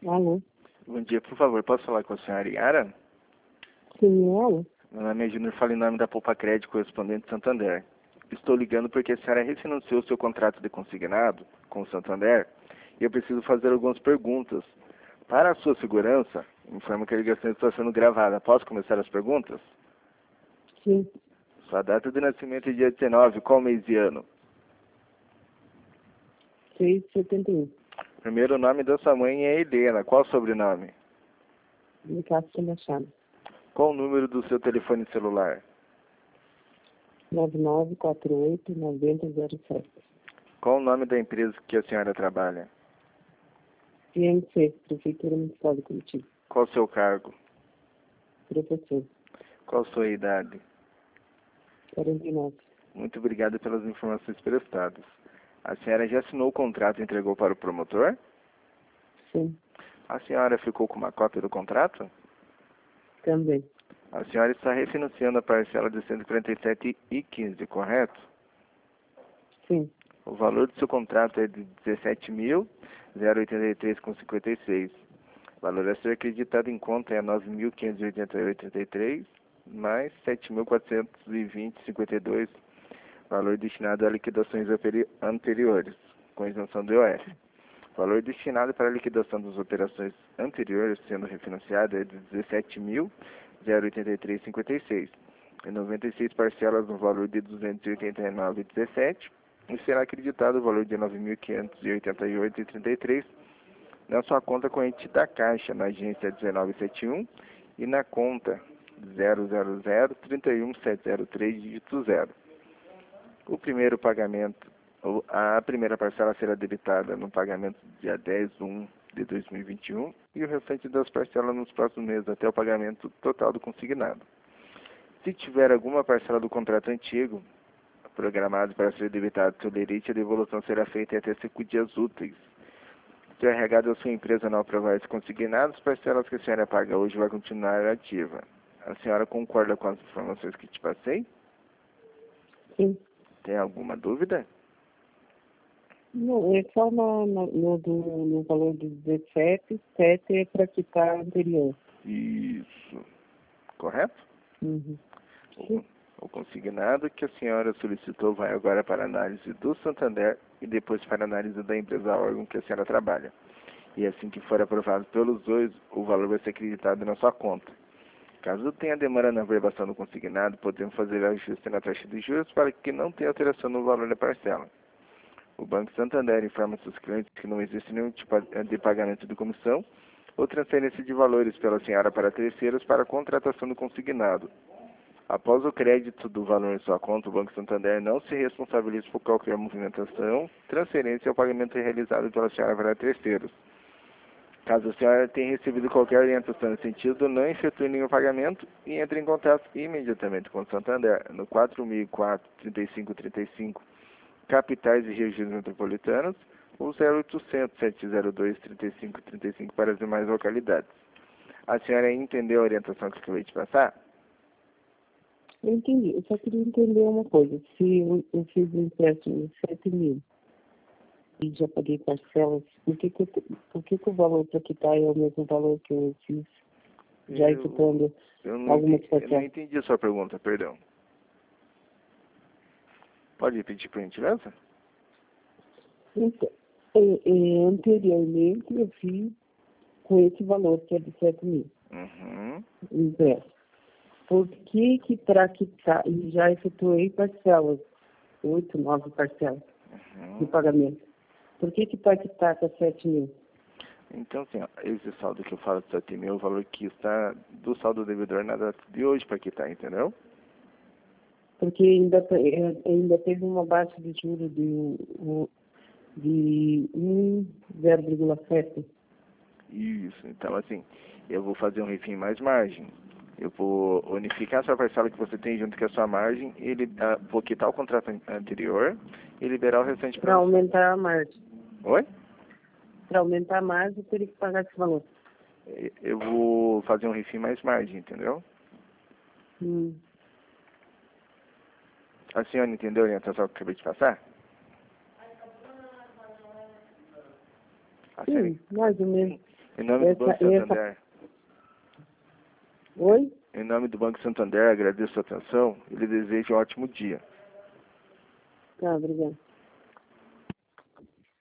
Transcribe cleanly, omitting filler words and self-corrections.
Alô? Bom dia, por favor, posso falar com a senhora Yara? Quem é ela? Meu nome é Júnior, falo em nome da Poupa Crédito, correspondente Santander. Estou ligando porque a senhora refinanciou seu contrato de consignado com o Santander e eu preciso fazer algumas perguntas. Para a sua segurança, informo que a ligação está sendo gravada. Posso começar as perguntas? Sim, Sua data de nascimento é dia 19, qual mês e ano? 671. Primeiro nome da sua mãe é Helena, qual o sobrenome? De Castro Machado. Qual o número do seu telefone celular? 9948-9007. Qual o nome da empresa que a senhora trabalha? PMC, Prefeitura Municipal de Curitiba. Qual o seu cargo? Professor, Qual a sua idade? 49. Muito obrigado pelas informações prestadas. A senhora já assinou o contrato e entregou para o promotor? Sim, A senhora ficou com uma cópia do contrato? também. A senhora está refinanciando a parcela de 147,15, correto? Sim, O valor do seu contrato é de 17.083,56. O valor a ser acreditado em conta é 9.588,33 mais 7.420,52. Valor destinado a liquidações anteriores, com isenção do IOF. O valor destinado para a liquidação das operações anteriores sendo refinanciado é de 17.083,56. E 96 parcelas no valor de 289,17 e será acreditado o valor de 9.588,33 na sua conta corrente da Caixa, na agência 1971 e na conta 000-31703, dígito 0. O primeiro pagamento, a primeira parcela será debitada no pagamento dia 10/1 de 2021 e o restante das parcelas nos próximos meses até o pagamento total do consignado. Se tiver alguma parcela do contrato antigo programado para ser debitado pelo lerite, a devolução será feita em até 5 dias úteis. Se o RH da sua empresa não aprovar esse consignado, as parcelas que a senhora paga hoje vai continuar ativa. A senhora concorda com as informações que te passei? sim. Tem alguma dúvida? Não, é só no valor de 17, 7 é para quitar anterior. Isso. Correto? Uhum. O consignado que a senhora solicitou vai agora para análise do Santander e depois para análise da empresa órgão que a senhora trabalha. E assim que for aprovado pelos dois, o valor vai ser acreditado na sua conta. Caso tenha demora na averbação do consignado, podemos fazer ajuste na taxa de juros para que não tenha alteração no valor da parcela. O Banco Santander informa seus clientes que não existe nenhum tipo de pagamento de comissão ou transferência de valores pela senhora para terceiros para a contratação do consignado. Após o crédito do valor em sua conta, o Banco Santander não se responsabiliza por qualquer movimentação, transferência ou pagamento realizado pela senhora para terceiros. Caso a senhora tenha recebido qualquer orientação nesse sentido, não efetue nenhum pagamento e entre em contato imediatamente com o Santander no 4004-3535, capitais e regiões metropolitanas, ou 0800-702-3535 para as demais localidades. A senhora entendeu a orientação que eu acabei de passar? Eu entendi. Eu só queria entender uma coisa. Se eu fiz um empréstimo de 7 mil e já paguei parcelas, por que o valor para quitar é o mesmo valor que eu fiz, já efetuando algumas Eu não parcelas? entendi a sua pergunta, perdão. Pode repetir, por gentileza? Então, anteriormente eu fiz com esse valor, que é de 7 mil, Uhum. empréstimo. Por que para quitar, e já efetuei parcelas, 8, 9 parcelas de pagamento. Por que para quitar para 7 mil? Então, assim, ó, esse saldo que eu falo de 7 mil é o valor que está do saldo devedor na data de hoje para quitar, entendeu? Porque ainda teve uma baixa de juros de 0,7. Isso, então assim, eu vou fazer um refim mais margem. Eu vou unificar essa parcela que você tem junto com a sua margem, vou quitar o contrato anterior e liberar o restante Para para você. aumentar a margem. Oi? Para aumentar a margem, eu teria que pagar esse valor. Eu vou fazer um refim mais margem, entendeu? A senhora entendeu a orientação que eu acabei de passar? A senhora, Sim, mais ou menos. Em nome do Banco Santander. Oi? Em nome do Banco Santander, agradeço a atenção e lhe desejo um ótimo dia. Tá, obrigado.